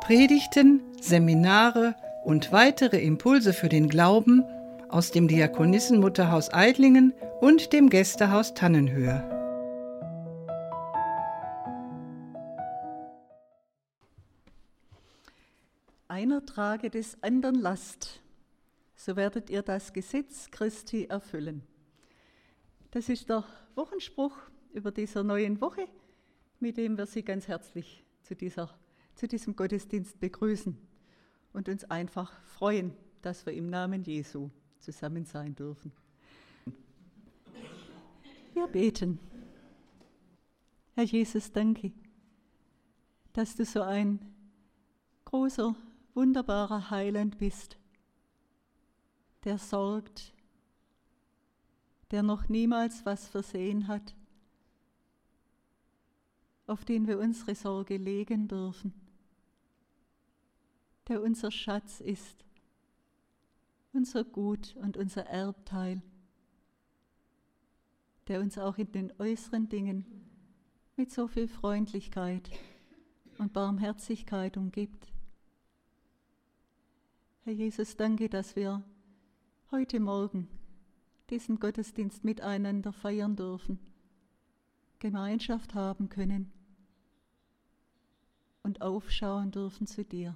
Predigten, Seminare und weitere Impulse für den Glauben aus dem Diakonissenmutterhaus Eidlingen und dem Gästehaus Tannenhöhe. Einer trage des andern Last, so werdet ihr das Gesetz Christi erfüllen. Das ist der Wochenspruch über dieser neuen Woche, mit dem wir Sie ganz herzlich zu diesem Gottesdienst begrüßen und uns einfach freuen, dass wir im Namen Jesu zusammen sein dürfen. Wir beten. Herr Jesus, danke, dass du so ein großer, wunderbarer Heiland bist, der sorgt, der noch niemals was versehen hat, auf den wir unsere Sorge legen dürfen, der unser Schatz ist, unser Gut und unser Erbteil, der uns auch in den äußeren Dingen mit so viel Freundlichkeit und Barmherzigkeit umgibt. Herr Jesus, danke, dass wir heute Morgen diesen Gottesdienst miteinander feiern dürfen, Gemeinschaft haben können und aufschauen dürfen zu dir.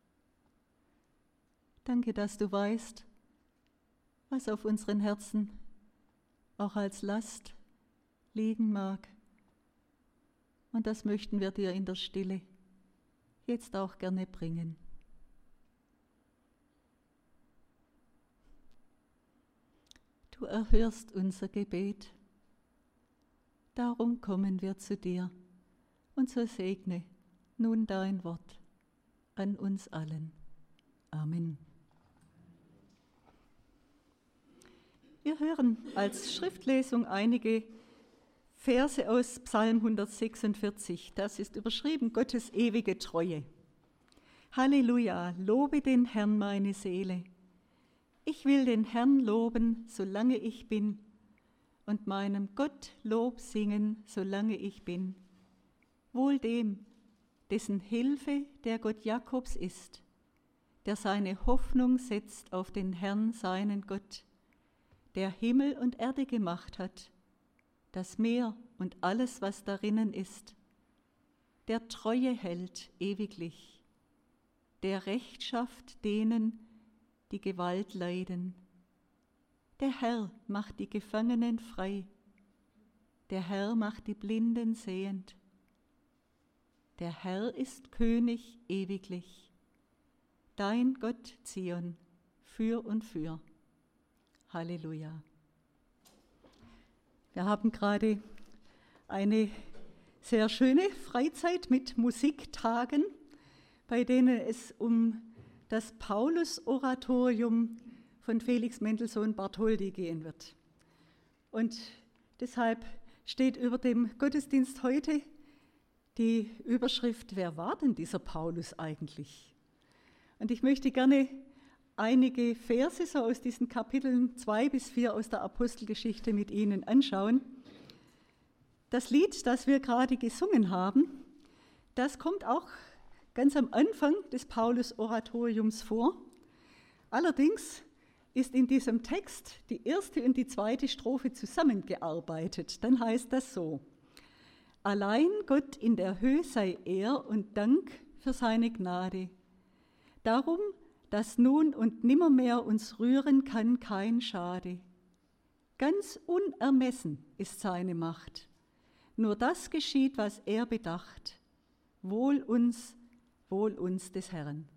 Danke, dass du weißt, was auf unseren Herzen auch als Last liegen mag. Und das möchten wir dir in der Stille jetzt auch gerne bringen. Du erhörst unser Gebet. Darum kommen wir zu dir und so segne nun dein Wort an uns allen. Amen. Wir hören als Schriftlesung einige Verse aus Psalm 146. Das ist überschrieben: Gottes ewige Treue. Halleluja, lobe den Herrn meine Seele. Ich will den Herrn loben, solange ich bin, und meinem Gott Lob singen, solange ich bin. Wohl dem, dessen Hilfe der Gott Jakobs ist, der seine Hoffnung setzt auf den Herrn, seinen Gott, der Himmel und Erde gemacht hat, das Meer und alles, was darinnen ist, der Treue hält ewiglich, der Recht schafft denen, die Gewalt leiden. Der Herr macht die Gefangenen frei, der Herr macht die Blinden sehend. Der Herr ist König ewiglich, dein Gott Zion, für und für. Halleluja. Wir haben gerade eine sehr schöne Freizeit mit Musiktagen, bei denen es um das Paulus-Oratorium von Felix Mendelssohn Bartholdy gehen wird. Und deshalb steht über dem Gottesdienst heute die Überschrift: Wer war denn dieser Paulus eigentlich? Und ich möchte gerne einige Verse so aus diesen Kapiteln 2 bis 4 aus der Apostelgeschichte mit Ihnen anschauen. Das Lied, das wir gerade gesungen haben, das kommt auch ganz am Anfang des Paulus-Oratoriums vor. Allerdings ist in diesem Text die erste und die zweite Strophe zusammengearbeitet. Dann heißt das so: Allein Gott in der Höhe sei Ehr und Dank für seine Gnade. Darum, dass nun und nimmermehr uns rühren kann kein Schade. Ganz unermessen ist seine Macht. Nur das geschieht, was er bedacht. Wohl uns des Herrn.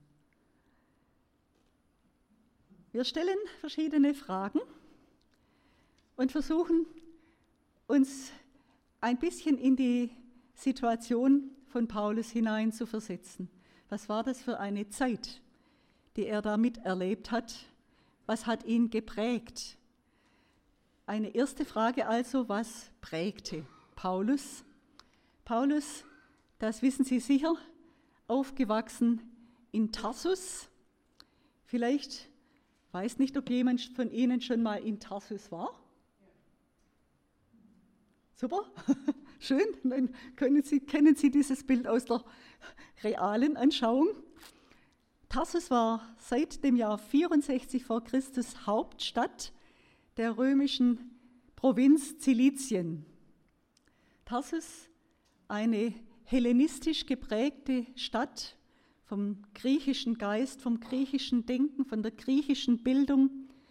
Wir stellen verschiedene Fragen und versuchen uns ein bisschen in die Situation von Paulus hineinzuversetzen. Was war das für eine Zeit, die er da miterlebt hat? Was hat ihn geprägt? Eine erste Frage also: Was prägte Paulus? Paulus, das wissen Sie sicher, aufgewachsen in Tarsus. Vielleicht, weiß nicht, ob jemand von Ihnen schon mal in Tarsus war. Super, schön. Dann kennen Sie dieses Bild aus der realen Anschauung. Tarsus war seit dem Jahr 64 vor Christus Hauptstadt der römischen Provinz Zilizien. Tarsus, eine hellenistisch geprägte Stadt vom griechischen Geist, vom griechischen Denken, von der griechischen Bildung,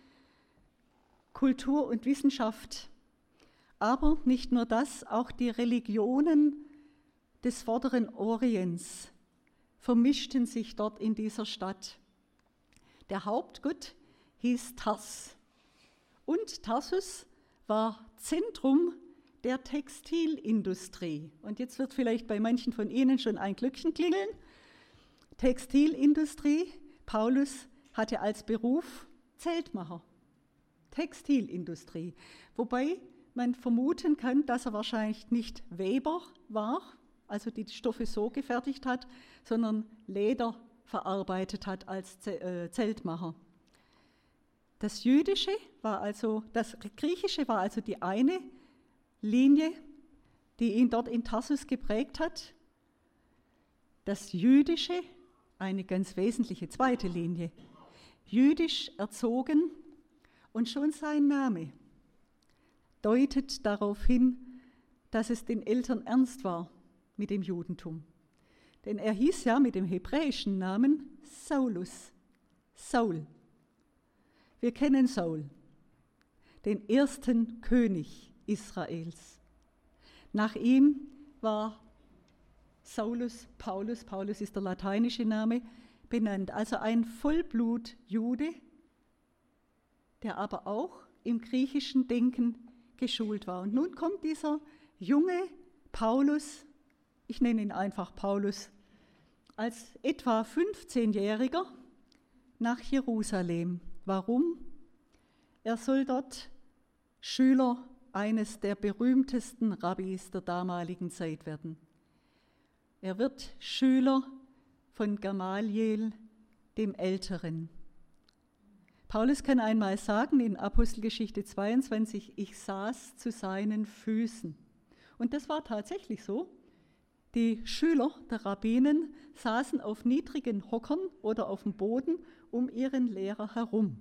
Kultur und Wissenschaft. Aber nicht nur das, auch die Religionen des Vorderen Orients vermischten sich dort in dieser Stadt. Der Hauptgott hieß Tars. Und Tarsus war Zentrum der Textilindustrie. Und jetzt wird vielleicht bei manchen von Ihnen schon ein Glöckchen klingeln. Textilindustrie, Paulus hatte als Beruf Zeltmacher. Textilindustrie. Wobei man vermuten kann, dass er wahrscheinlich nicht Weber war, also die Stoffe so gefertigt hat, sondern Leder verarbeitet hat als Zeltmacher. Das Griechische war also die eine Linie, die ihn dort in Tarsus geprägt hat. Das Jüdische, eine ganz wesentliche zweite Linie. Jüdisch erzogen und schon sein Name deutet darauf hin, dass es den Eltern ernst war mit dem Judentum. Denn er hieß ja mit dem hebräischen Namen Saulus, Saul. Wir kennen Saul, den ersten König Israels. Nach ihm war Paulus ist der lateinische Name, benannt. Also ein Vollblut-Jude, der aber auch im griechischen Denken geschult war. Und nun kommt dieser junge Paulus, ich nenne ihn einfach Paulus, als etwa 15-Jähriger nach Jerusalem. Warum? Er soll dort Schüler eines der berühmtesten Rabbis der damaligen Zeit werden. Er wird Schüler von Gamaliel, dem Älteren. Paulus kann einmal sagen in Apostelgeschichte 22, ich saß zu seinen Füßen. Und das war tatsächlich so. Die Schüler der Rabbinen saßen auf niedrigen Hockern oder auf dem Boden um ihren Lehrer herum.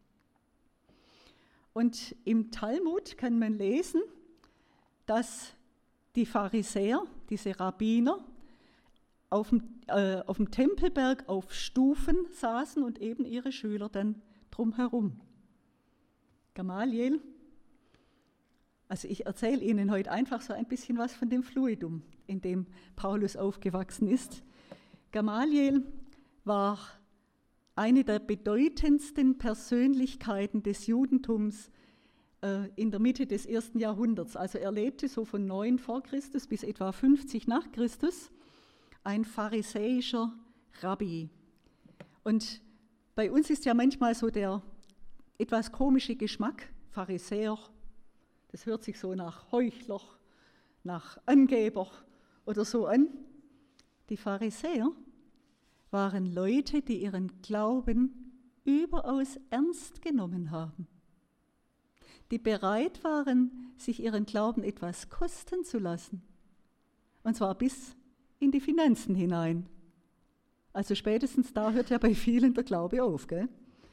Und im Talmud kann man lesen, dass die Pharisäer, diese Rabbiner, auf dem Tempelberg auf Stufen saßen und eben ihre Schüler dann drumherum. Gamaliel, also ich erzähle Ihnen heute einfach so ein bisschen was von dem Fluidum, in dem Paulus aufgewachsen ist. Gamaliel war eine der bedeutendsten Persönlichkeiten des Judentums in der Mitte des 1. Jahrhunderts. Also er lebte so von 9 vor Christus bis etwa 50 nach Christus, ein pharisäischer Rabbi. Und bei uns ist ja manchmal so der etwas komische Geschmack, Pharisäer, das hört sich so nach Heuchler, nach Angeber oder so an. Die Pharisäer waren Leute, die ihren Glauben überaus ernst genommen haben, die bereit waren, sich ihren Glauben etwas kosten zu lassen, und zwar bis in die Finanzen hinein. Also spätestens da hört ja bei vielen der Glaube auf, gell?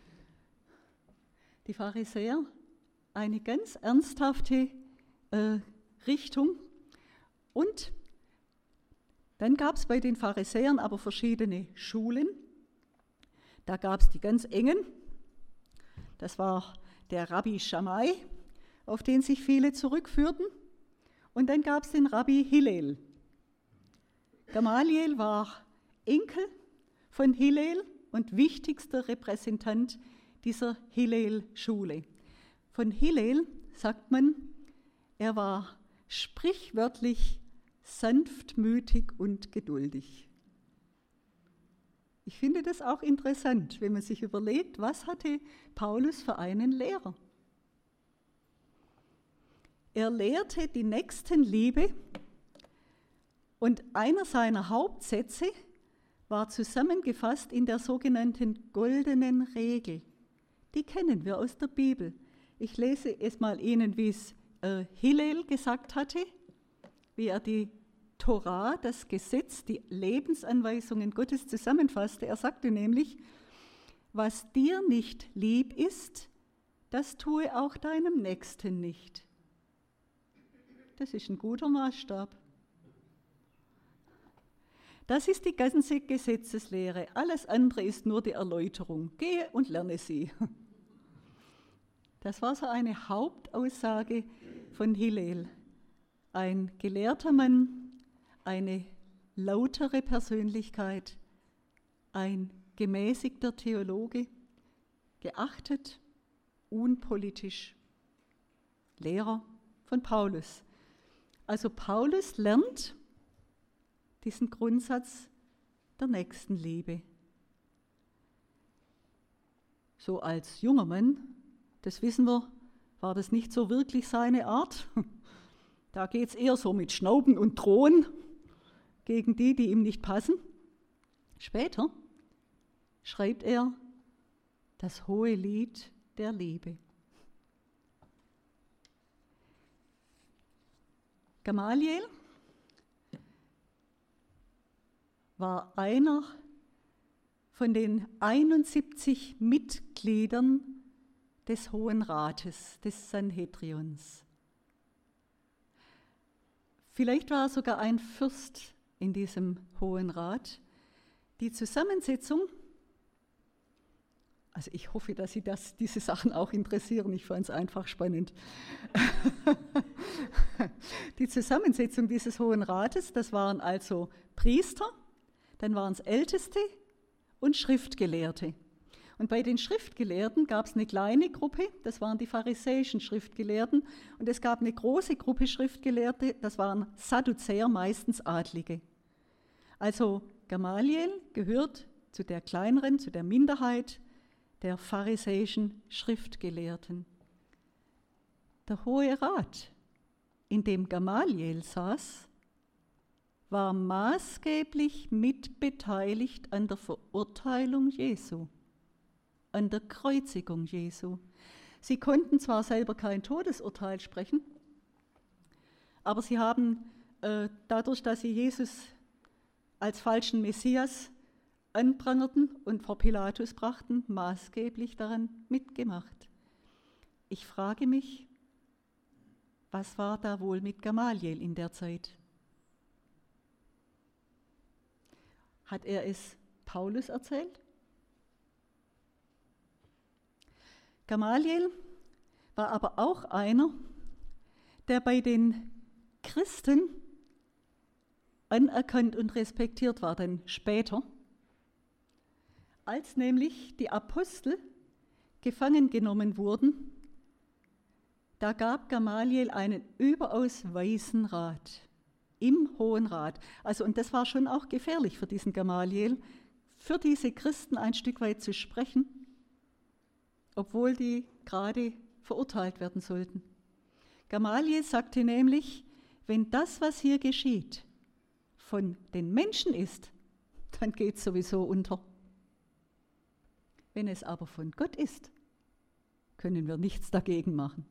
Die Pharisäer, eine ganz ernsthafte Richtung. Und dann gab es bei den Pharisäern aber verschiedene Schulen. Da gab es die ganz engen, das war der Rabbi Shammai, auf den sich viele zurückführten. Und dann gab es den Rabbi Hillel. Gamaliel war Enkel von Hillel und wichtigster Repräsentant dieser Hillel-Schule. Von Hillel sagt man, er war sprichwörtlich sanftmütig und geduldig. Ich finde das auch interessant, wenn man sich überlegt, was hatte Paulus für einen Lehrer? Er lehrte die Nächstenliebe und einer seiner Hauptsätze war zusammengefasst in der sogenannten goldenen Regel. Die kennen wir aus der Bibel. Ich lese es mal Ihnen, wie es Hillel gesagt hatte. wie er die Tora, das Gesetz, die Lebensanweisungen Gottes zusammenfasste. Er sagte nämlich, was dir nicht lieb ist, das tue auch deinem Nächsten nicht. Das ist ein guter Maßstab. Das ist die ganze Gesetzeslehre. Alles andere ist nur die Erläuterung. Gehe und lerne sie. Das war so eine Hauptaussage von Hillel. Ein gelehrter Mann, eine lautere Persönlichkeit, ein gemäßigter Theologe, geachtet, unpolitisch, Lehrer von Paulus. Also Paulus lernt diesen Grundsatz der Nächstenliebe. So als junger Mann, das wissen wir, war das nicht so wirklich seine Art. Da geht es eher so mit Schnauben und Drohen gegen die ihm nicht passen. Später schreibt er das hohe Lied der Liebe. Gamaliel war einer von den 71 Mitgliedern des Hohen Rates, des Sanhedrions. Vielleicht war er sogar ein Fürst in diesem Hohen Rat. Die Zusammensetzung, also ich hoffe, dass Sie diese Sachen auch interessieren, ich fand es einfach spannend. Die Zusammensetzung dieses Hohen Rates, das waren also Priester, dann waren es Älteste und Schriftgelehrte. Und bei den Schriftgelehrten gab es eine kleine Gruppe, das waren die pharisäischen Schriftgelehrten, und es gab eine große Gruppe Schriftgelehrte, das waren Sadduzäer, meistens Adlige. Also Gamaliel gehört zu der kleineren, zu der Minderheit der pharisäischen Schriftgelehrten. Der Hohe Rat, in dem Gamaliel saß, war maßgeblich mitbeteiligt an der Verurteilung Jesu, an der Kreuzigung Jesu. Sie konnten zwar selber kein Todesurteil sprechen, aber sie haben dadurch, dass sie Jesus als falschen Messias anprangerten und vor Pilatus brachten, maßgeblich daran mitgemacht. Ich frage mich, was war da wohl mit Gamaliel in der Zeit? Hat er es Paulus erzählt? Gamaliel war aber auch einer, der bei den Christen anerkannt und respektiert war, denn später, als nämlich die Apostel gefangen genommen wurden, da gab Gamaliel einen überaus weisen Rat im Hohen Rat. Also, und das war schon auch gefährlich für diesen Gamaliel, für diese Christen ein Stück weit zu sprechen, obwohl die gerade verurteilt werden sollten. Gamaliel sagte nämlich, wenn das, was hier geschieht, von den Menschen ist, dann geht es sowieso unter. Wenn es aber von Gott ist, können wir nichts dagegen machen.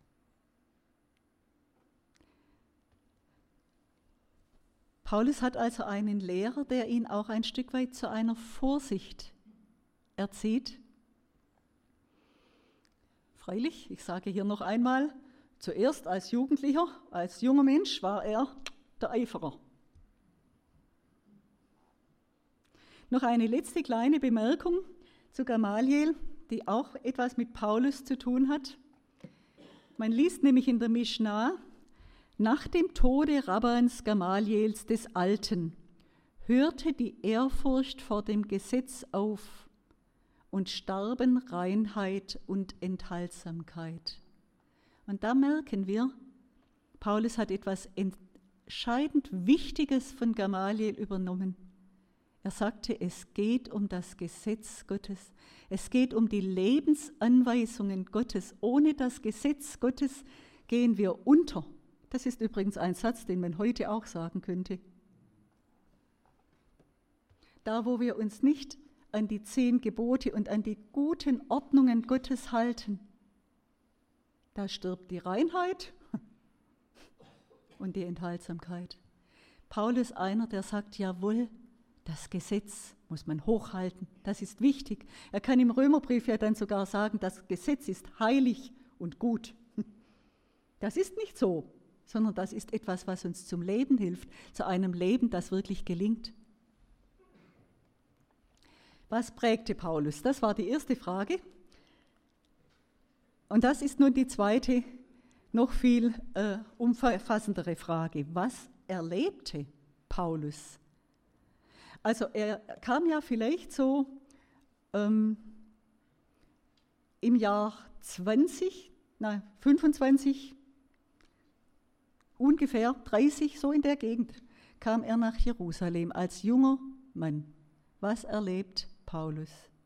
Paulus hat also einen Lehrer, der ihn auch ein Stück weit zu einer Vorsicht erzieht. Freilich, ich sage hier noch einmal, zuerst als Jugendlicher, als junger Mensch war er der Eiferer. Noch eine letzte kleine Bemerkung zu Gamaliel, die auch etwas mit Paulus zu tun hat. Man liest nämlich in der Mischna, nach dem Tode Rabbans Gamaliels des Alten hörte die Ehrfurcht vor dem Gesetz auf und starben Reinheit und Enthaltsamkeit. Und da merken wir, Paulus hat etwas entscheidend Wichtiges von Gamaliel übernommen. Er sagte, es geht um das Gesetz Gottes. Es geht um die Lebensanweisungen Gottes. Ohne das Gesetz Gottes gehen wir unter. Das ist übrigens ein Satz, den man heute auch sagen könnte. Da, wo wir uns nicht an die 10 Gebote und an die guten Ordnungen Gottes halten, da stirbt die Reinheit und die Enthaltsamkeit. Paulus einer, der sagt, jawohl, das Gesetz muss man hochhalten, das ist wichtig. Er kann im Römerbrief ja dann sogar sagen, das Gesetz ist heilig und gut. Das ist nicht so, sondern das ist etwas, was uns zum Leben hilft, zu einem Leben, das wirklich gelingt. Was prägte Paulus? Das war die erste Frage. Und das ist nun die zweite, noch viel umfassendere Frage. Was erlebte Paulus? Also er kam ja vielleicht so im Jahr 25, ungefähr 30, so in der Gegend, kam er nach Jerusalem als junger Mann. Was erlebt Paulus?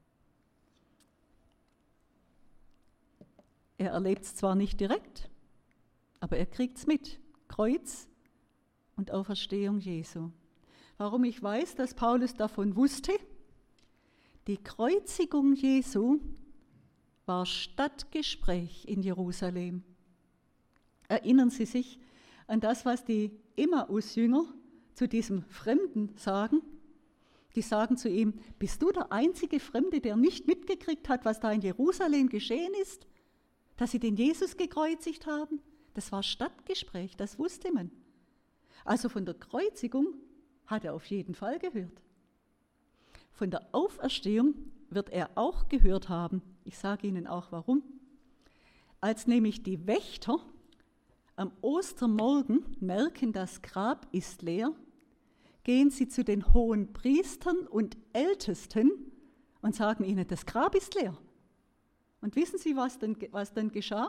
Er erlebt es zwar nicht direkt, aber er kriegt es mit. Kreuz und Auferstehung Jesu. Warum ich weiß, dass Paulus davon wusste? Die Kreuzigung Jesu war Stadtgespräch in Jerusalem. Erinnern Sie sich an das, was die Emmaus-Jünger zu diesem Fremden sagen? Die sagen zu ihm, bist du der einzige Fremde, der nicht mitgekriegt hat, was da in Jerusalem geschehen ist? Dass sie den Jesus gekreuzigt haben? Das war Stadtgespräch, das wusste man. Also von der Kreuzigung hat er auf jeden Fall gehört. Von der Auferstehung wird er auch gehört haben. Ich sage Ihnen auch warum. Als nämlich die Wächter am Ostermorgen merken, das Grab ist leer, gehen sie zu den hohen Priestern und Ältesten und sagen ihnen, das Grab ist leer. Und wissen Sie, was dann geschah?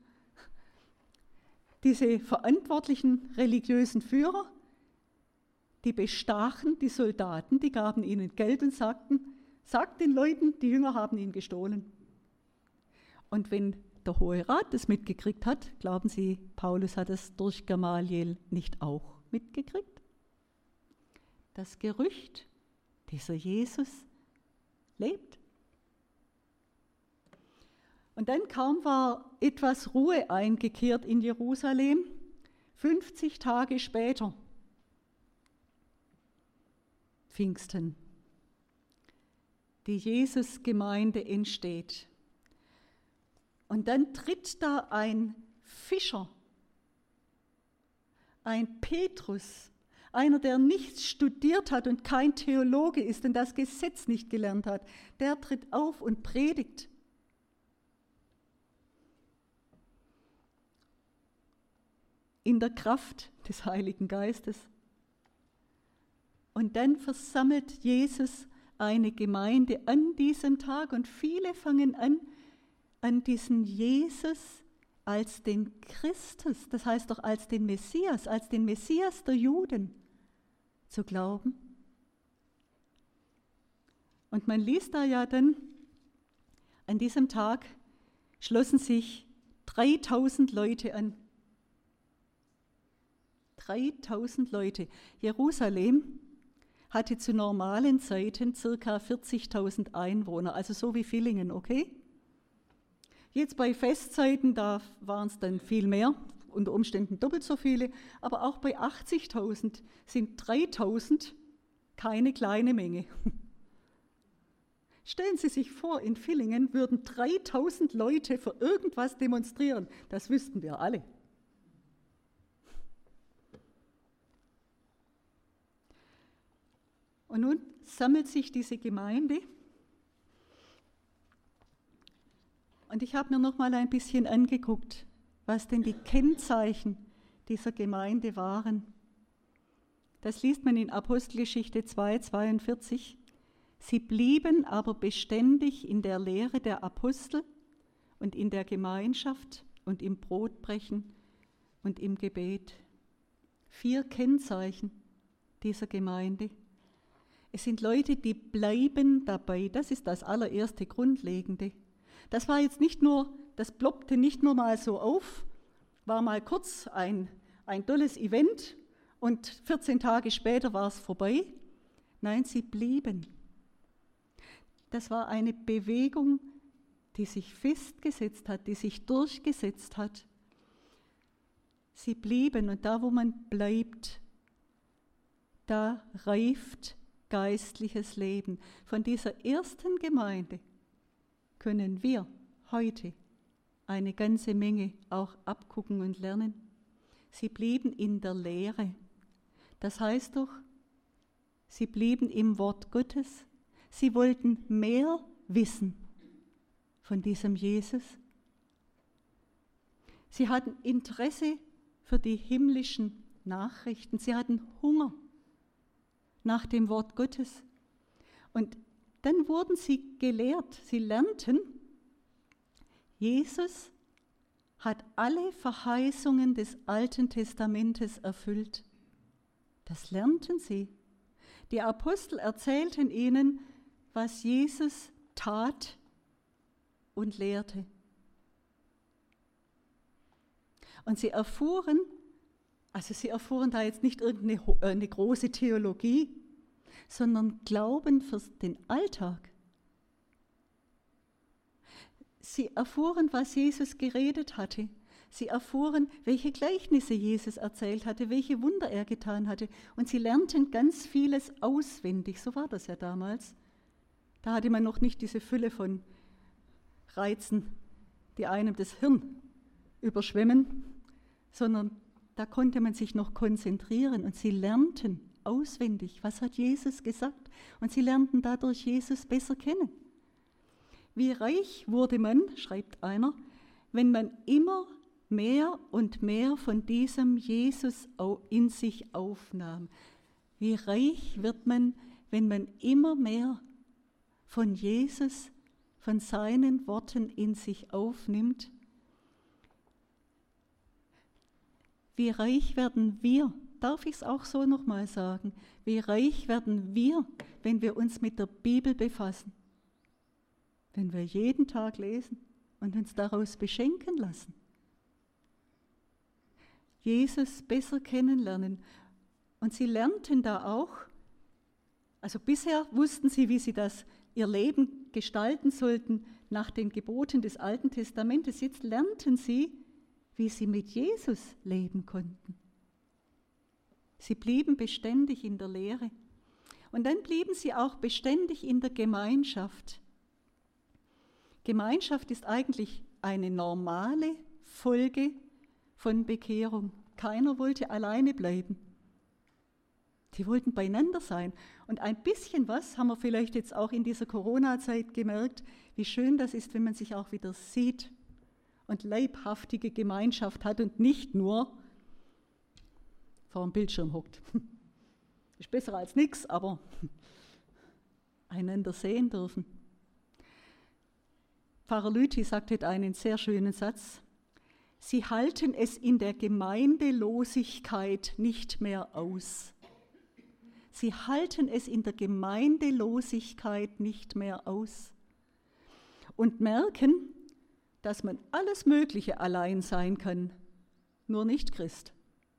Diese verantwortlichen religiösen Führer, die bestachen die Soldaten, die gaben ihnen Geld und sagten, sagt den Leuten, die Jünger haben ihn gestohlen. Und wenn der Hohe Rat das mitgekriegt hat, glauben Sie, Paulus hat es durch Gamaliel nicht auch mitgekriegt? Das Gerücht, dieser Jesus lebt. Und dann kaum war etwas Ruhe eingekehrt in Jerusalem, 50 Tage später, Pfingsten, die Jesusgemeinde entsteht. Und dann tritt da ein Fischer, ein Petrus, einer, der nichts studiert hat und kein Theologe ist und das Gesetz nicht gelernt hat, der tritt auf und predigt. In der Kraft des Heiligen Geistes. Und dann versammelt Jesus eine Gemeinde an diesem Tag und viele fangen an diesen Jesus als den Christus, das heißt doch als den Messias der Juden zu glauben. Und man liest da ja dann, an diesem Tag schlossen sich 3000 Leute an. 3000 Leute. Jerusalem hatte zu normalen Zeiten ca. 40.000 Einwohner, also so wie Villingen, okay? Jetzt bei Festzeiten, da waren es dann viel mehr, unter Umständen doppelt so viele, aber auch bei 80.000 sind 3.000 keine kleine Menge. Stellen Sie sich vor, in Villingen würden 3.000 Leute für irgendwas demonstrieren. Das wüssten wir alle. Und nun sammelt sich diese Gemeinde. Und ich habe mir noch mal ein bisschen angeguckt, was denn die Kennzeichen dieser Gemeinde waren. Das liest man in Apostelgeschichte 2,42. Sie blieben aber beständig in der Lehre der Apostel und in der Gemeinschaft und im Brotbrechen und im Gebet. 4 Kennzeichen dieser Gemeinde. Es sind Leute, die bleiben dabei. Das ist das allererste Grundlegende. Das war jetzt nicht nur, das ploppte nicht nur mal so auf, war mal kurz ein tolles Event und 14 Tage später war es vorbei. Nein, sie blieben. Das war eine Bewegung, die sich festgesetzt hat, die sich durchgesetzt hat. Sie blieben, und da, wo man bleibt, da reift geistliches Leben. Von dieser ersten Gemeinde können wir heute eine ganze Menge auch abgucken und lernen. Sie blieben in der Lehre. Das heißt doch, sie blieben im Wort Gottes. Sie wollten mehr wissen von diesem Jesus. Sie hatten Interesse für die himmlischen Nachrichten. Sie hatten Hunger nach dem Wort Gottes. Und dann wurden sie gelehrt. Sie lernten, Jesus hat alle Verheißungen des Alten Testamentes erfüllt. Das lernten sie. Die Apostel erzählten ihnen, was Jesus tat und lehrte. Und sie erfuhren da jetzt nicht irgendeine große Theologie, sondern Glauben für den Alltag. Sie erfuhren, was Jesus geredet hatte. Sie erfuhren, welche Gleichnisse Jesus erzählt hatte, welche Wunder er getan hatte. Und sie lernten ganz vieles auswendig. So war das ja damals. Da hatte man noch nicht diese Fülle von Reizen, die einem das Hirn überschwemmen, sondern da konnte man sich noch konzentrieren. Und sie lernten auswendig, was hat Jesus gesagt. Und sie lernten dadurch Jesus besser kennen. Wie reich wurde man, schreibt einer, wenn man immer mehr und mehr von diesem Jesus in sich aufnahm. Wie reich wird man, wenn man immer mehr von Jesus, von seinen Worten in sich aufnimmt. Wie reich werden wir, darf ich es auch so nochmal sagen, wie reich werden wir, wenn wir uns mit der Bibel befassen, wenn wir jeden Tag lesen und uns daraus beschenken lassen. Jesus besser kennenlernen. Und sie lernten da auch, also bisher wussten sie, wie sie ihr Leben gestalten sollten nach den Geboten des Alten Testamentes. Jetzt lernten sie, wie sie mit Jesus leben konnten. Sie blieben beständig in der Lehre. Und dann blieben sie auch beständig in der Gemeinschaft. Gemeinschaft ist eigentlich eine normale Folge von Bekehrung. Keiner wollte alleine bleiben. Die wollten beieinander sein. Und ein bisschen was haben wir vielleicht jetzt auch in dieser Corona-Zeit gemerkt, wie schön das ist, wenn man sich auch wieder sieht und leibhaftige Gemeinschaft hat und nicht nur vor dem Bildschirm hockt. Ist besser als nichts, aber einander sehen dürfen. Pfarrer Lüthi sagte einen sehr schönen Satz. Sie halten es in der Gemeindelosigkeit nicht mehr aus. Sie halten es in der Gemeindelosigkeit nicht mehr aus und merken, dass man alles Mögliche allein sein kann, nur nicht Christ.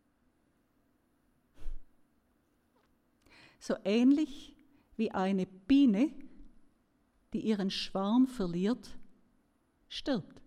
So ähnlich wie eine Biene, die ihren Schwarm verliert, stirbt.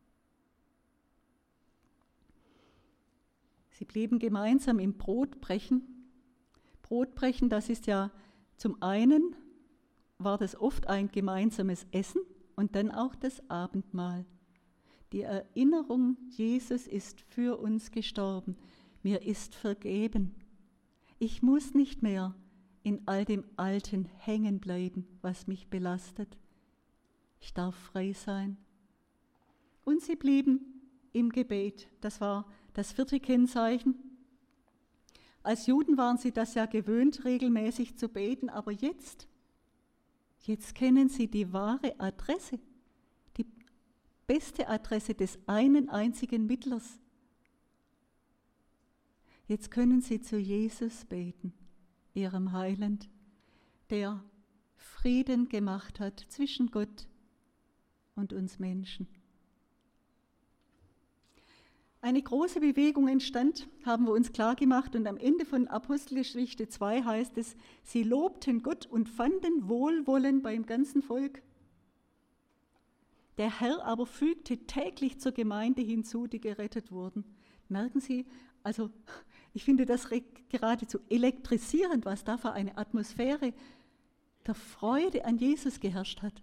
Sie blieben gemeinsam im Brotbrechen. Brotbrechen, das ist ja zum einen, war das oft ein gemeinsames Essen und dann auch das Abendmahl. Die Erinnerung, Jesus ist für uns gestorben, mir ist vergeben. Ich muss nicht mehr in all dem Alten hängen bleiben, was mich belastet. Ich darf frei sein. Und sie blieben im Gebet. Das war das 4. Kennzeichen. Als Juden waren sie das ja gewöhnt, regelmäßig zu beten, aber jetzt kennen sie die wahre Adresse, die beste Adresse des einen einzigen Mittlers. Jetzt können sie zu Jesus beten, ihrem Heiland, der Frieden gemacht hat zwischen Gott und uns Menschen. Eine große Bewegung entstand, haben wir uns klar gemacht, und am Ende von Apostelgeschichte 2 heißt es, sie lobten Gott und fanden Wohlwollen beim ganzen Volk. Der Herr aber fügte täglich zur Gemeinde hinzu, die gerettet wurden. Merken Sie, also ich finde das geradezu elektrisierend, was da für eine Atmosphäre der Freude an Jesus geherrscht hat.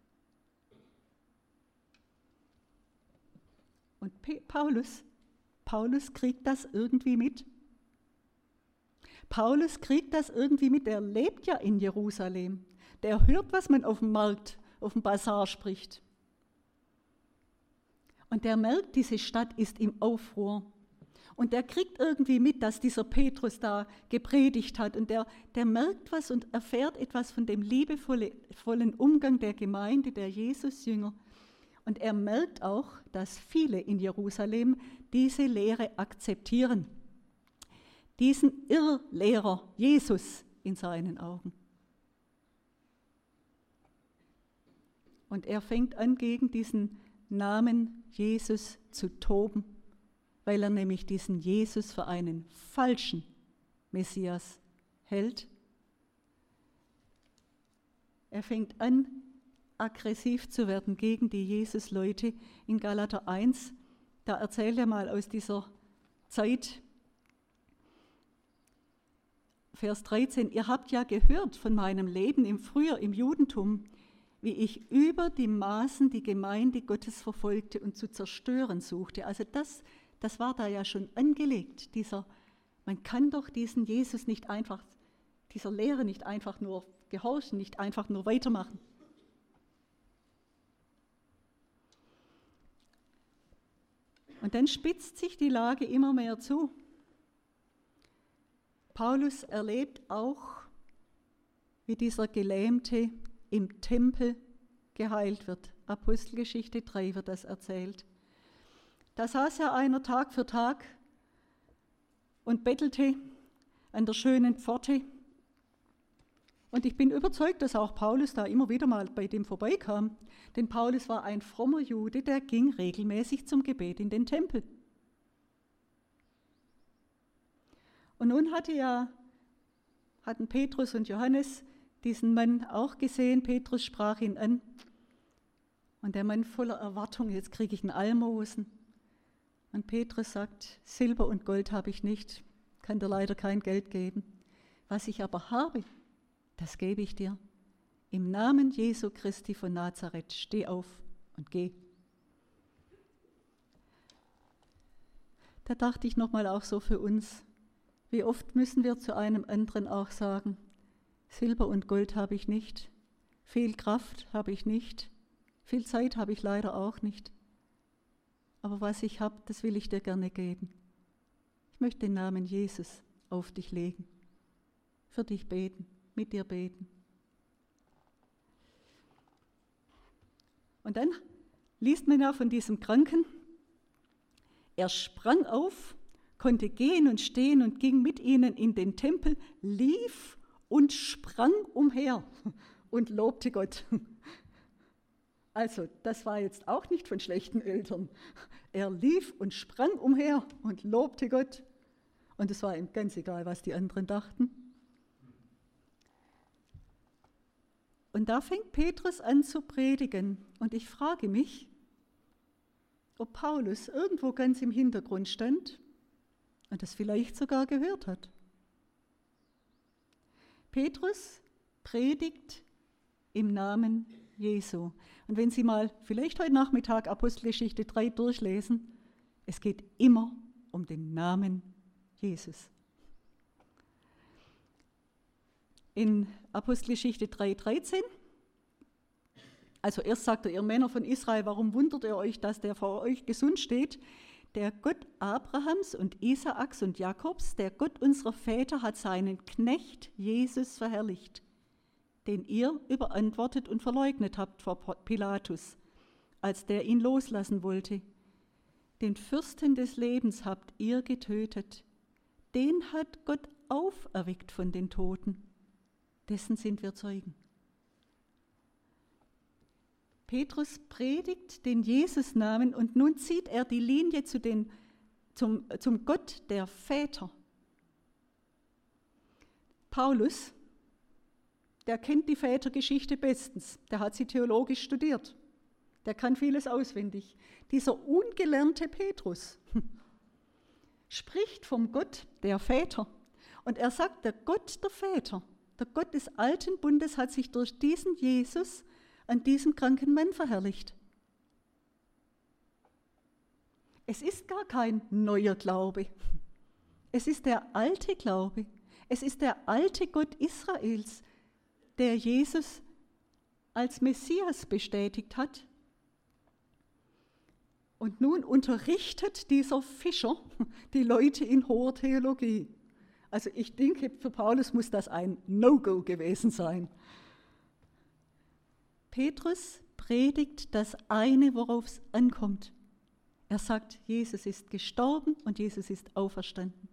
Und Paulus kriegt das irgendwie mit. Paulus kriegt das irgendwie mit, der lebt ja in Jerusalem. Der hört, was man auf dem Markt, auf dem Bazar spricht. Und der merkt, diese Stadt ist im Aufruhr. Und der kriegt irgendwie mit, dass dieser Petrus da gepredigt hat. Und der merkt was und erfährt etwas von dem liebevollen Umgang der Gemeinde, der Jesusjünger. Und er merkt auch, dass viele in Jerusalem diese Lehre akzeptieren. Diesen Irrlehrer Jesus in seinen Augen. Und er fängt an, gegen diesen Namen Jesus zu toben, weil er nämlich diesen Jesus für einen falschen Messias hält. Er fängt an, aggressiv zu werden gegen die Jesus-Leute. In Galater 1, da erzählt er mal aus dieser Zeit, Vers 13, ihr habt ja gehört von meinem Leben früher im Judentum, wie ich über die Maßen die Gemeinde Gottes verfolgte und zu zerstören suchte. Also das war da ja schon angelegt. Man kann doch diesen Jesus nicht einfach, dieser Lehre nicht einfach nur gehorchen, nicht einfach nur weitermachen. Und dann spitzt sich die Lage immer mehr zu. Paulus erlebt auch, wie dieser Gelähmte im Tempel geheilt wird. Apostelgeschichte 3 wird das erzählt. Da saß ja einer Tag für Tag und bettelte an der schönen Pforte. Und ich bin überzeugt, dass auch Paulus da immer wieder mal bei dem vorbeikam. Denn Paulus war ein frommer Jude, der ging regelmäßig zum Gebet in den Tempel. Und nun hatten Petrus und Johannes diesen Mann auch gesehen. Petrus sprach ihn an. Und der Mann voller Erwartung, jetzt kriege ich einen Almosen. Und Petrus sagt, Silber und Gold habe ich nicht, kann dir leider kein Geld geben. Was ich aber habe, das gebe ich dir. Im Namen Jesu Christi von Nazareth, steh auf und geh. Da dachte ich nochmal auch so für uns, wie oft müssen wir zu einem anderen auch sagen, Silber und Gold habe ich nicht, viel Kraft habe ich nicht, viel Zeit habe ich leider auch nicht. Aber was ich habe, das will ich dir gerne geben. Ich möchte den Namen Jesus auf dich legen, für dich beten, mit dir beten. Und dann liest man ja von diesem Kranken, er sprang auf, konnte gehen und stehen und ging mit ihnen in den Tempel, lief und sprang umher und lobte Gott. Also, das war jetzt auch nicht von schlechten Eltern. Er lief und sprang umher und lobte Gott. Und es war ihm ganz egal, was die anderen dachten. Und da fängt Petrus an zu predigen. Und ich frage mich, ob Paulus irgendwo ganz im Hintergrund stand und das vielleicht sogar gehört hat. Petrus predigt im Namen Jesu. Und wenn Sie mal vielleicht heute Nachmittag Apostelgeschichte 3 durchlesen, es geht immer um den Namen Jesus. In Apostelgeschichte 3,13, also erst sagt er, ihr Männer von Israel, warum wundert ihr euch, dass der vor euch gesund steht? Der Gott Abrahams und Isaaks und Jakobs, der Gott unserer Väter, hat seinen Knecht Jesus verherrlicht, den ihr überantwortet und verleugnet habt vor Pilatus, als der ihn loslassen wollte. Den Fürsten des Lebens habt ihr getötet. Den hat Gott auferweckt von den Toten. Dessen sind wir Zeugen. Petrus predigt den Jesus-Namen und nun zieht er die Linie zum Gott der Väter. Paulus, der kennt die Vätergeschichte bestens, der hat sie theologisch studiert, der kann vieles auswendig. Dieser ungelernte Petrus, spricht vom Gott der Väter. Und er sagt, der Gott der Väter, der Gott des alten Bundes hat sich durch diesen Jesus an diesem kranken Mann verherrlicht. Es ist gar kein neuer Glaube. Es ist der alte Glaube. Es ist der alte Gott Israels, der Jesus als Messias bestätigt hat. Und nun unterrichtet dieser Fischer die Leute in hoher Theologie. Also ich denke, für Paulus muss das ein No-Go gewesen sein. Petrus predigt das eine, worauf es ankommt. Er sagt, Jesus ist gestorben und Jesus ist auferstanden.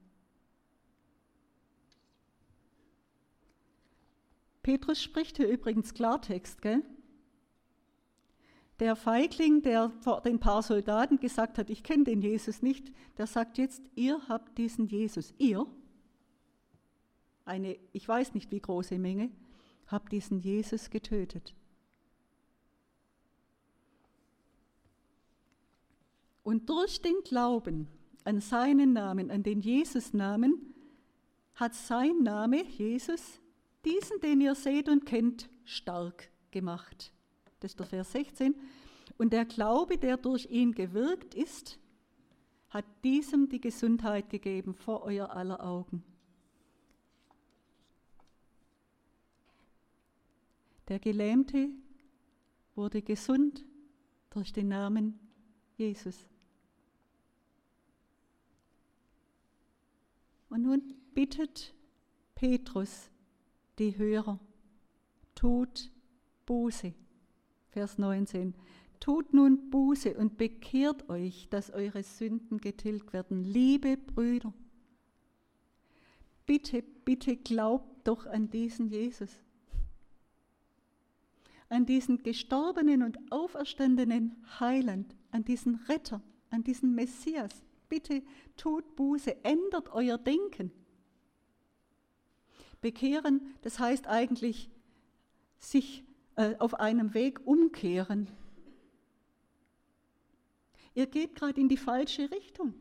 Petrus spricht hier übrigens Klartext, gell? Der Feigling, der vor den paar Soldaten gesagt hat, ich kenne den Jesus nicht, der sagt jetzt, ihr habt diesen Jesus, ihr, eine, ich weiß nicht wie große Menge, habt diesen Jesus getötet. Und durch den Glauben an seinen Namen, an den Jesus-Namen, hat sein Name, Jesus, diesen, den ihr seht und kennt, stark gemacht. Das ist der Vers 16. Und der Glaube, der durch ihn gewirkt ist, hat diesem die Gesundheit gegeben vor euer aller Augen. Der Gelähmte wurde gesund durch den Namen Jesus. Und nun bittet Petrus die Hörer, tut Buße. Vers 19. Tut nun Buße und bekehrt euch, dass eure Sünden getilgt werden. Liebe Brüder, bitte, bitte glaubt doch an diesen Jesus. An diesen gestorbenen und auferstandenen Heiland, an diesen Retter, an diesen Messias. Bitte tut Buße, ändert euer Denken. Bekehren, das heißt eigentlich sich auf einem Weg umkehren. Ihr geht gerade in die falsche Richtung.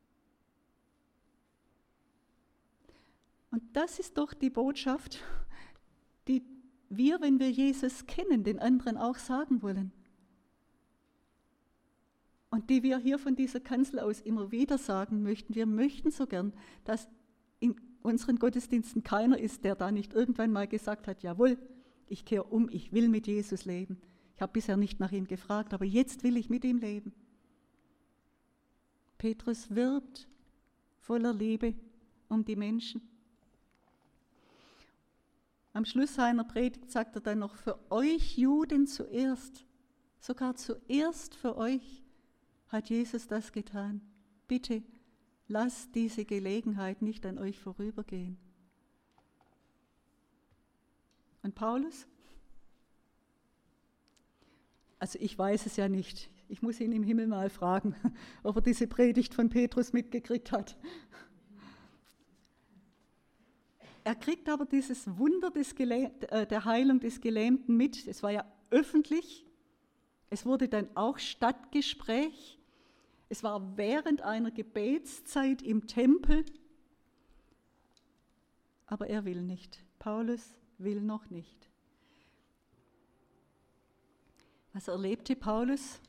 Und das ist doch die Botschaft, die wir, wenn wir Jesus kennen, den anderen auch sagen wollen. Und die wir hier von dieser Kanzel aus immer wieder sagen möchten. Wir möchten so gern, dass in unseren Gottesdiensten keiner ist, der da nicht irgendwann mal gesagt hat, jawohl, ich kehre um, ich will mit Jesus leben. Ich habe bisher nicht nach ihm gefragt, aber jetzt will ich mit ihm leben. Petrus wirbt voller Liebe um die Menschen. Am Schluss seiner Predigt sagt er dann noch, für euch Juden zuerst, sogar zuerst für euch hat Jesus das getan. Bitte, lasst diese Gelegenheit nicht an euch vorübergehen. Und Paulus? Also ich weiß es ja nicht. Ich muss ihn im Himmel mal fragen, ob er diese Predigt von Petrus mitgekriegt hat. Er kriegt aber dieses Wunder der Heilung des Gelähmten mit. Es war ja öffentlich. Es wurde dann auch Stadtgespräch. Es war während einer Gebetszeit im Tempel. Aber er will nicht. Paulus will noch nicht. Was erlebte Paulus?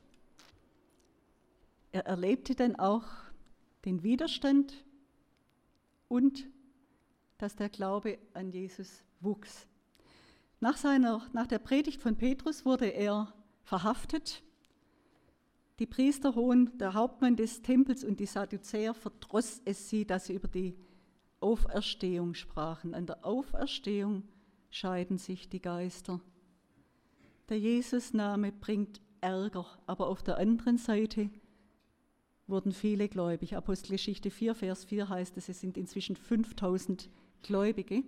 Er erlebte dann auch den Widerstand und dass der Glaube an Jesus wuchs. Nach der Predigt von Petrus wurde er verhaftet. Die Priester, der Hauptmann des Tempels und die Sadduzäer verdross es sie, dass sie über die Auferstehung sprachen. An der Auferstehung scheiden sich die Geister. Der Jesus-Name bringt Ärger, aber auf der anderen Seite wurden viele gläubig. Apostelgeschichte 4, Vers 4 heißt es, es sind inzwischen 5000 Gläubige.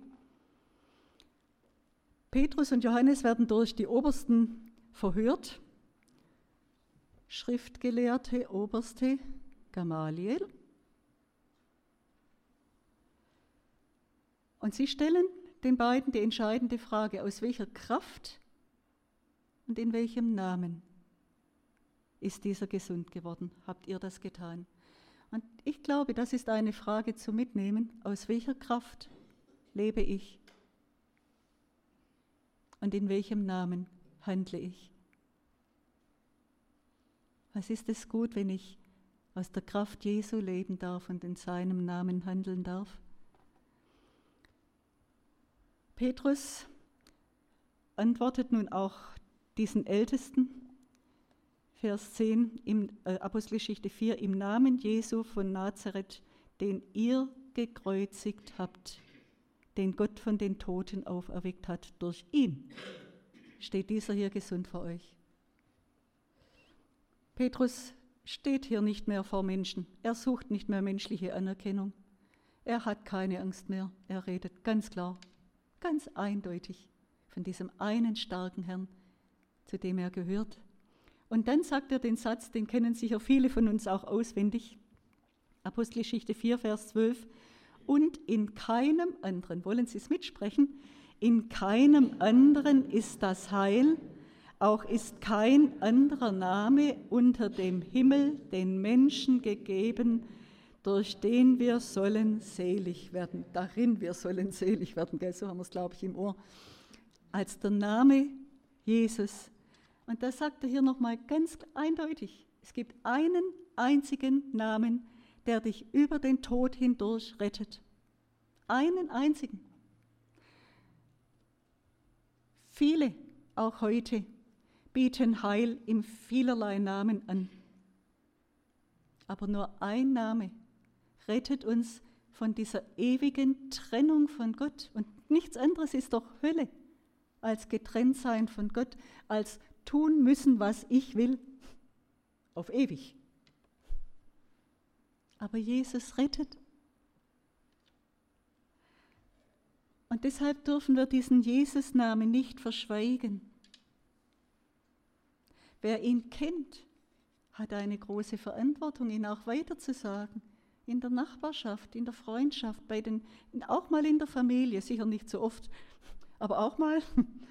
Petrus und Johannes werden durch die Obersten verhört. Schriftgelehrte, Oberste, Gamaliel. Und sie stellen den beiden die entscheidende Frage, aus welcher Kraft und in welchem Namen ist dieser gesund geworden? Habt ihr das getan? Und ich glaube, das ist eine Frage zu mitnehmen. Aus welcher Kraft lebe ich? Und in welchem Namen handle ich? Was ist es gut, wenn ich aus der Kraft Jesu leben darf und in seinem Namen handeln darf? Petrus antwortet nun auch diesen Ältesten, Vers 10, Apostelgeschichte 4, im Namen Jesu von Nazareth, den ihr gekreuzigt habt, den Gott von den Toten auferweckt hat. Durch ihn steht dieser hier gesund vor euch. Petrus steht hier nicht mehr vor Menschen. Er sucht nicht mehr menschliche Anerkennung. Er hat keine Angst mehr. Er redet ganz klar, ganz eindeutig von diesem einen starken Herrn, zu dem er gehört. Und dann sagt er den Satz, den kennen sicher viele von uns auch auswendig. Apostelgeschichte 4, Vers 12. Und in keinem anderen, wollen Sie es mitsprechen? In keinem anderen ist das Heil, auch ist kein anderer Name unter dem Himmel den Menschen gegeben, durch den wir sollen selig werden. Darin wir sollen selig werden, gell? So haben wir es, glaube ich, im Ohr. Als der Name Jesus. Und das sagt er hier nochmal ganz eindeutig. Es gibt einen einzigen Namen, der dich über den Tod hindurch rettet. Einen einzigen. Viele, auch heute, bieten Heil in vielerlei Namen an. Aber nur ein Name rettet uns von dieser ewigen Trennung von Gott. Und nichts anderes ist doch Hölle, als getrennt sein von Gott, als tun müssen, was ich will, auf ewig. Aber Jesus rettet. Und deshalb dürfen wir diesen Jesus-Namen nicht verschweigen. Wer ihn kennt, hat eine große Verantwortung, ihn auch weiterzusagen. In der Nachbarschaft, in der Freundschaft, auch mal in der Familie, sicher nicht so oft, aber auch mal.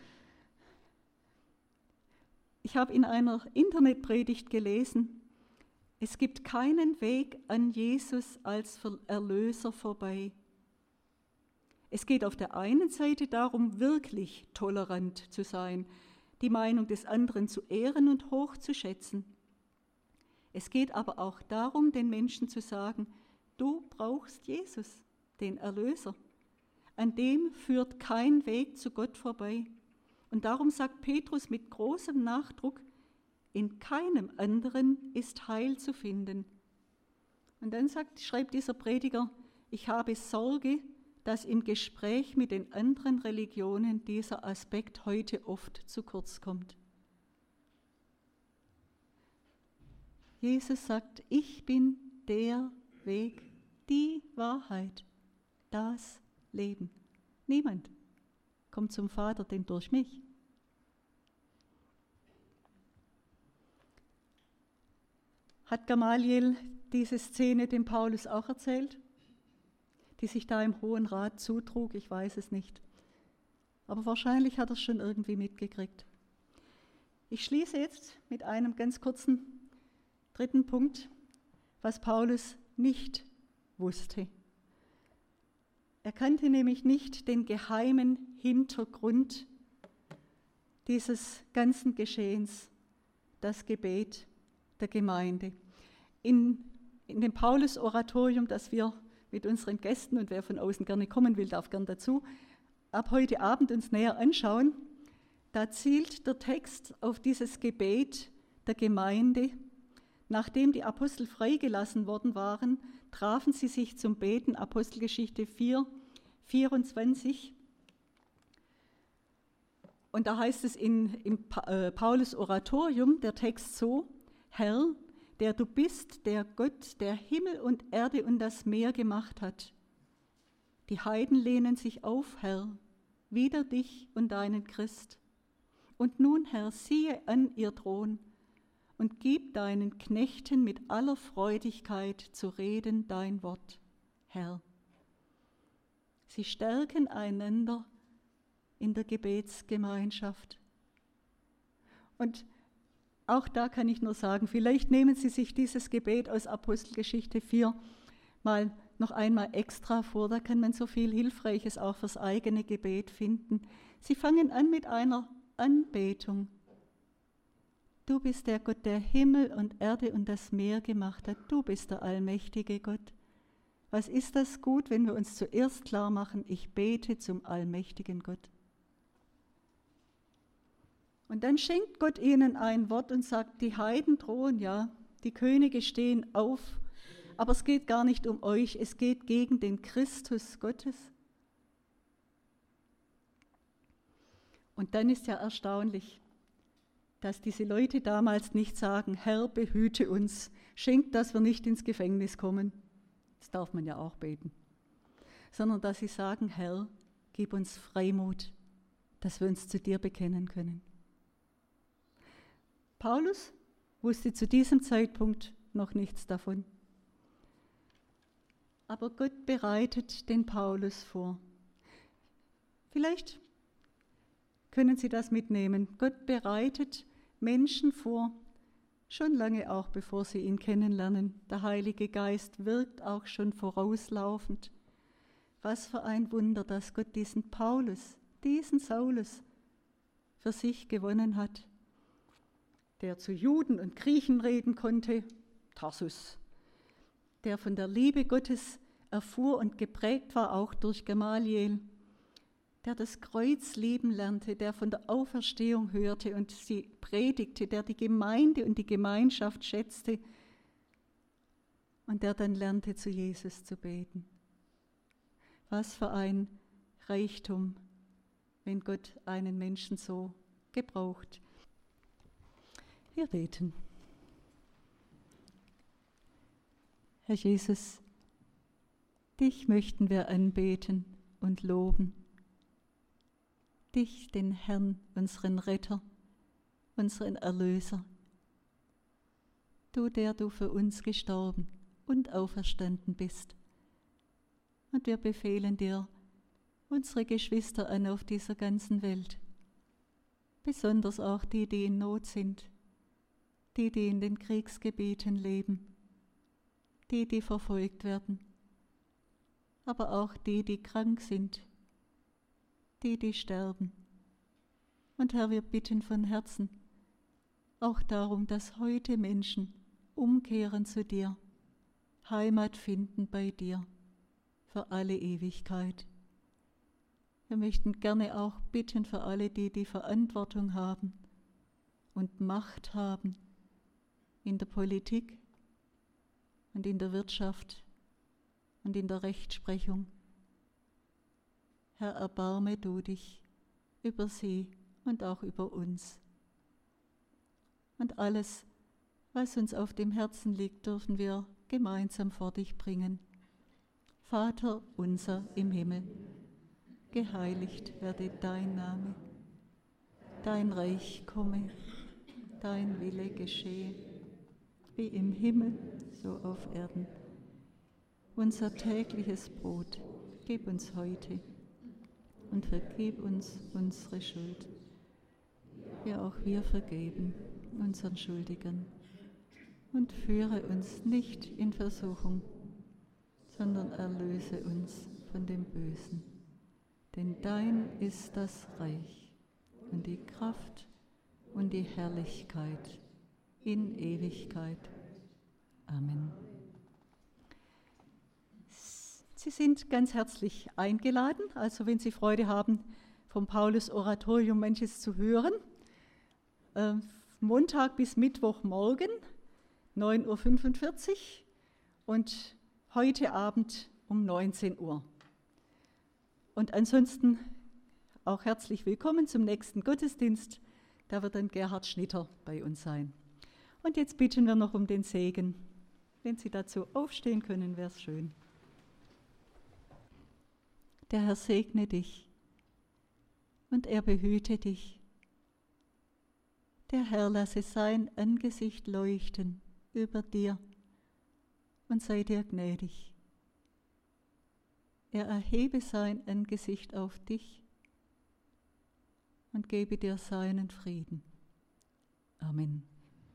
Ich habe in einer Internetpredigt gelesen, es gibt keinen Weg an Jesus als Erlöser vorbei. Es geht auf der einen Seite darum, wirklich tolerant zu sein, die Meinung des anderen zu ehren und hochzuschätzen. Es geht aber auch darum, den Menschen zu sagen, du brauchst Jesus, den Erlöser. An dem führt kein Weg zu Gott vorbei. Und darum sagt Petrus mit großem Nachdruck, in keinem anderen ist Heil zu finden. Und dann schreibt dieser Prediger, ich habe Sorge, dass im Gespräch mit den anderen Religionen dieser Aspekt heute oft zu kurz kommt. Jesus sagt, ich bin der Weg, die Wahrheit, das Leben. Niemand kommt zum Vater, denn durch mich. Hat Gamaliel diese Szene dem Paulus auch erzählt, die sich da im Hohen Rat zutrug? Ich weiß es nicht. Aber wahrscheinlich hat er es schon irgendwie mitgekriegt. Ich schließe jetzt mit einem ganz kurzen dritten Punkt, was Paulus nicht wusste. Er kannte nämlich nicht den geheimen Hintergrund dieses ganzen Geschehens, das Gebet der Gemeinde. In dem Paulus-Oratorium, das wir mit unseren Gästen, und wer von außen gerne kommen will, darf gern dazu, ab heute Abend uns näher anschauen, da zielt der Text auf dieses Gebet der Gemeinde. Nachdem die Apostel freigelassen worden waren, trafen sie sich zum Beten, Apostelgeschichte 4, 24. Und da heißt es im Paulus Oratorium, der Text so, Herr, der du bist, der Gott, der Himmel und Erde und das Meer gemacht hat. Die Heiden lehnen sich auf, Herr, wider dich und deinen Christ. Und nun, Herr, siehe an ihr Thron und gib deinen Knechten mit aller Freudigkeit zu reden dein Wort, Herr. Sie stärken einander in der Gebetsgemeinschaft. Und auch da kann ich nur sagen, vielleicht nehmen Sie sich dieses Gebet aus Apostelgeschichte 4 mal noch einmal extra vor. Da kann man so viel Hilfreiches auch fürs eigene Gebet finden. Sie fangen an mit einer Anbetung. Du bist der Gott, der Himmel und Erde und das Meer gemacht hat. Du bist der allmächtige Gott. Was ist das gut, wenn wir uns zuerst klar machen, ich bete zum allmächtigen Gott. Und dann schenkt Gott ihnen ein Wort und sagt, die Heiden drohen, ja, die Könige stehen auf, aber es geht gar nicht um euch, es geht gegen den Christus Gottes. Und dann ist ja erstaunlich, dass diese Leute damals nicht sagen, Herr, behüte uns, schenkt, dass wir nicht ins Gefängnis kommen. Das darf man ja auch beten. Sondern dass sie sagen, Herr, gib uns Freimut, dass wir uns zu dir bekennen können. Paulus wusste zu diesem Zeitpunkt noch nichts davon. Aber Gott bereitet den Paulus vor. Vielleicht können Sie das mitnehmen. Gott bereitet Menschen vor, schon lange auch bevor sie ihn kennenlernen. Der Heilige Geist wirkt auch schon vorauslaufend. Was für ein Wunder, dass Gott diesen Paulus, diesen Saulus für sich gewonnen hat, der zu Juden und Griechen reden konnte, Tarsus, der von der Liebe Gottes erfuhr und geprägt war auch durch Gamaliel, der das Kreuz lieben lernte, der von der Auferstehung hörte und sie predigte, der die Gemeinde und die Gemeinschaft schätzte und der dann lernte, zu Jesus zu beten. Was für ein Reichtum, wenn Gott einen Menschen so gebraucht. Wir beten. Herr Jesus, dich möchten wir anbeten und loben. Dich, den Herrn, unseren Retter, unseren Erlöser. Du, der du für uns gestorben und auferstanden bist. Und wir befehlen dir unsere Geschwister an auf dieser ganzen Welt, besonders auch die, die in Not sind, die in den Kriegsgebieten leben, die verfolgt werden, aber auch die krank sind, die sterben. Und Herr, wir bitten von Herzen auch darum, dass heute Menschen umkehren zu dir, Heimat finden bei dir für alle Ewigkeit. Wir möchten gerne auch bitten für alle, die Verantwortung haben und Macht haben in der Politik und in der Wirtschaft und in der Rechtsprechung. Herr, erbarme du dich über sie und auch über uns. Und alles, was uns auf dem Herzen liegt, dürfen wir gemeinsam vor dich bringen. Vater unser im Himmel, geheiligt werde dein Name, dein Reich komme, dein Wille geschehe, wie im Himmel, so auf Erden. Unser tägliches Brot gib uns heute und vergib uns unsere Schuld, wie auch wir vergeben unseren Schuldigern. Und führe uns nicht in Versuchung, sondern erlöse uns von dem Bösen. Denn dein ist das Reich und die Kraft und die Herrlichkeit in Ewigkeit. Amen. Sie sind ganz herzlich eingeladen, also wenn Sie Freude haben, vom Paulus-Oratorium manches zu hören. Montag bis Mittwochmorgen, 9:45 Uhr und heute Abend um 19 Uhr. Und ansonsten auch herzlich willkommen zum nächsten Gottesdienst. Da wird dann Gerhard Schnitter bei uns sein. Und jetzt bitten wir noch um den Segen. Wenn Sie dazu aufstehen können, wäre es schön. Der Herr segne dich und er behüte dich. Der Herr lasse sein Angesicht leuchten über dir und sei dir gnädig. Er erhebe sein Angesicht auf dich und gebe dir seinen Frieden. Amen.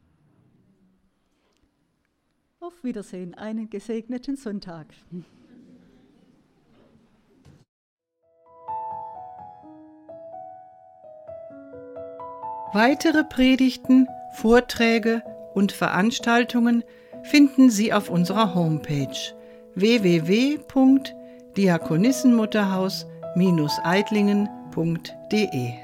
Auf Wiedersehen, einen gesegneten Sonntag. Weitere Predigten, Vorträge und Veranstaltungen finden Sie auf unserer Homepage www.diakonissenmutterhaus-eidlingen.de